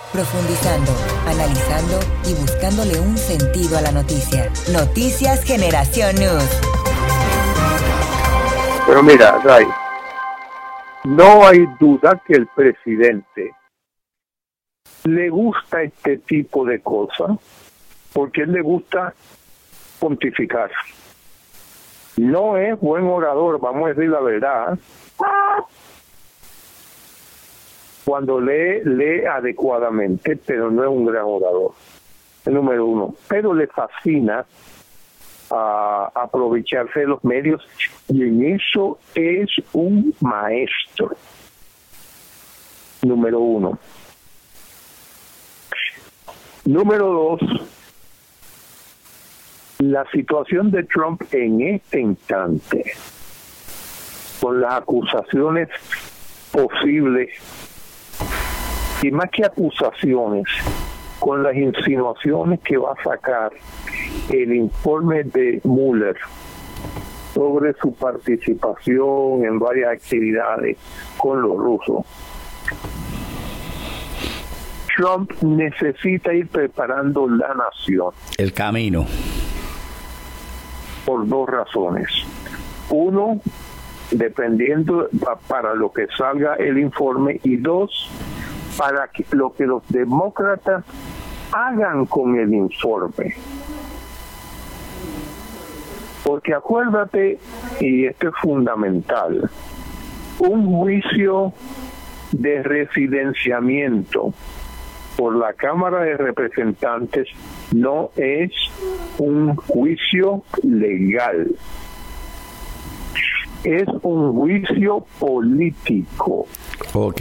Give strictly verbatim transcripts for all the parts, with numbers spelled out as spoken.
Profundizando, analizando y buscándole un sentido a la noticia. Noticias Generación News. Pero mira, Ray, no hay duda que el presidente le gusta este tipo de cosas porque él le gusta pontificar. No es buen orador, vamos a decir la verdad. Cuando lee, lee adecuadamente, pero no es un gran orador. El número uno. Pero le fascina a aprovecharse de los medios y en eso es un maestro. Número uno. Número dos. La situación de Trump en este instante, con las acusaciones posibles, y más que acusaciones, con las insinuaciones que va a sacar el informe de Mueller sobre su participación en varias actividades con los rusos. Trump necesita ir preparando la nación. El camino. Por dos razones. Uno, dependiendo para lo que salga el informe, y dos, para que lo que los demócratas hagan con el informe. Porque acuérdate, y esto es fundamental, un juicio de residenciamiento por la Cámara de Representantes no es un juicio legal. Es un juicio político. Ok.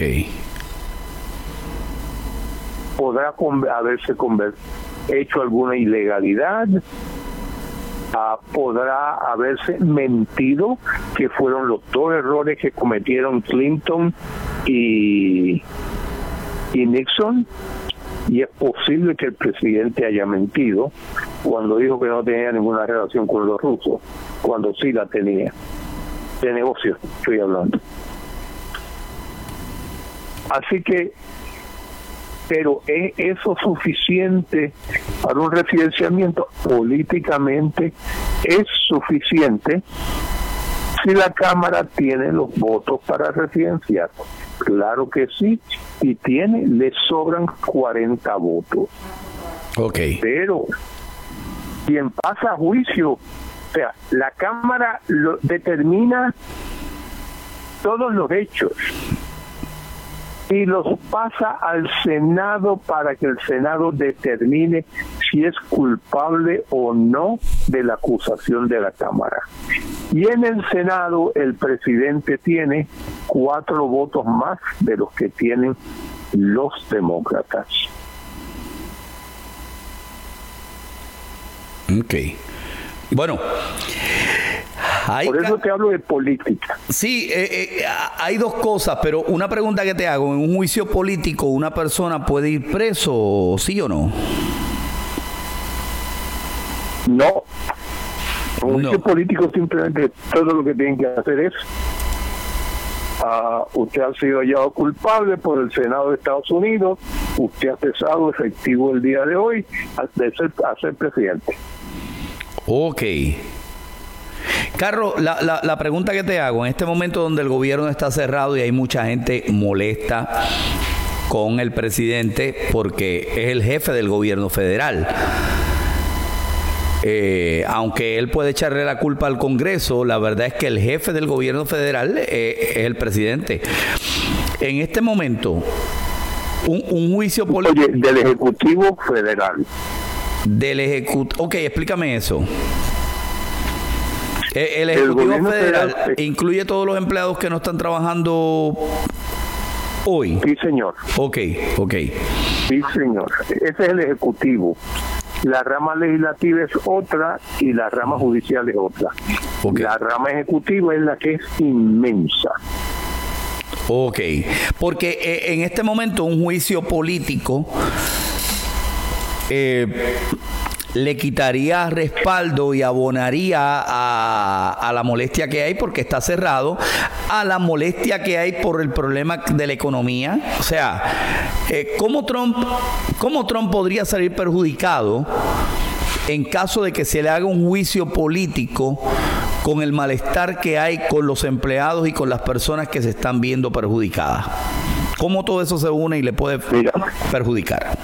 Podrá con, haberse conver, hecho alguna ilegalidad, uh, podrá haberse mentido, que fueron los dos errores que cometieron Clinton y, y Nixon, y es posible que el presidente haya mentido cuando dijo que no tenía ninguna relación con los rusos, cuando sí la tenía. De negocio estoy hablando. Así que, pero ¿es eso suficiente para un residenciamiento? Políticamente es suficiente si la Cámara tiene los votos para residenciar. Claro que sí, y tiene, le sobran cuarenta votos. Ok. Pero quien pasa a juicio, o sea, la Cámara lo determina todos los hechos y los pasa al Senado para que el Senado determine si es culpable o no de la acusación de la Cámara. Y en el Senado el presidente tiene cuatro votos más de los que tienen los demócratas. Ok. Bueno, hay por eso te hablo de política. Sí, eh, eh, hay dos cosas, pero una pregunta que te hago: en un juicio político, ¿una persona puede ir preso, sí o no? No. En un No. juicio político simplemente todo lo que tienen que hacer es uh, usted ha sido hallado culpable por el Senado de Estados Unidos, usted ha cesado efectivo el día de hoy de ser, a ser presidente. Ok. Carlos, la, la, la pregunta que te hago, en este momento donde el gobierno está cerrado y hay mucha gente molesta con el presidente porque es el jefe del gobierno federal, eh, aunque él puede echarle la culpa al Congreso, la verdad es que el jefe del gobierno federal eh, es el presidente. En este momento, un, un juicio político... Oye, del Ejecutivo Federal. Del Ejecutivo... Ok, explícame eso. El Ejecutivo el Federal, Federal incluye todos los empleados que no están trabajando hoy. Sí, señor. Ok, ok. Sí, señor. Ese es el Ejecutivo. La rama legislativa es otra y la rama judicial es otra. Okay. La rama ejecutiva es la que es inmensa. Ok, porque eh, en este momento un juicio político... Eh, le quitaría respaldo y abonaría a, a la molestia que hay porque está cerrado, a la molestia que hay por el problema de la economía. O sea, eh, ¿cómo Trump, cómo Trump podría salir perjudicado en caso de que se le haga un juicio político con el malestar que hay con los empleados y con las personas que se están viendo perjudicadas? ¿Cómo todo eso se une y le puede Mira, perjudicar?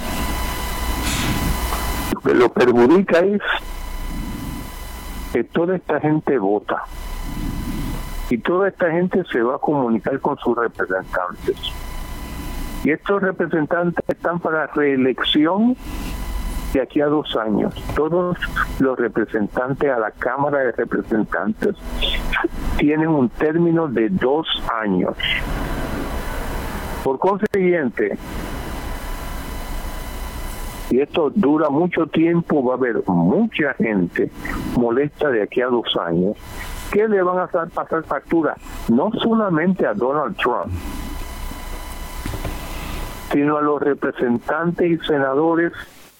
Lo que lo perjudica es que toda esta gente vota y toda esta gente se va a comunicar con sus representantes. Y estos representantes están para reelección de aquí a dos años. Todos los representantes a la Cámara de Representantes tienen un término de dos años. Por consiguiente, y esto dura mucho tiempo, va a haber mucha gente molesta de aquí a dos años que le van a pasar factura no solamente a Donald Trump, sino a los representantes y senadores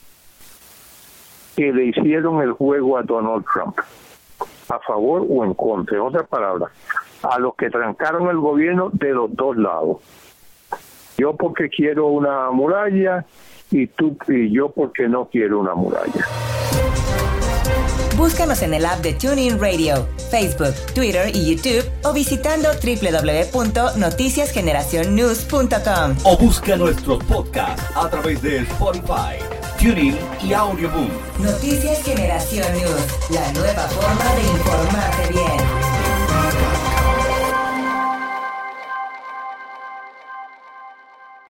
que le hicieron el juego a Donald Trump, a favor o en contra. En otras palabras, a los que trancaron el gobierno de los dos lados. Yo porque quiero una muralla y tú y yo porque no quiero una muralla. Búscanos en el app de TuneIn Radio, Facebook, Twitter y YouTube o visitando doble u doble u doble u punto noticias generación news punto com. O busca nuestros podcasts a través de Spotify, TuneIn y Audioboom. Noticias Generación News, la nueva forma de informarte bien.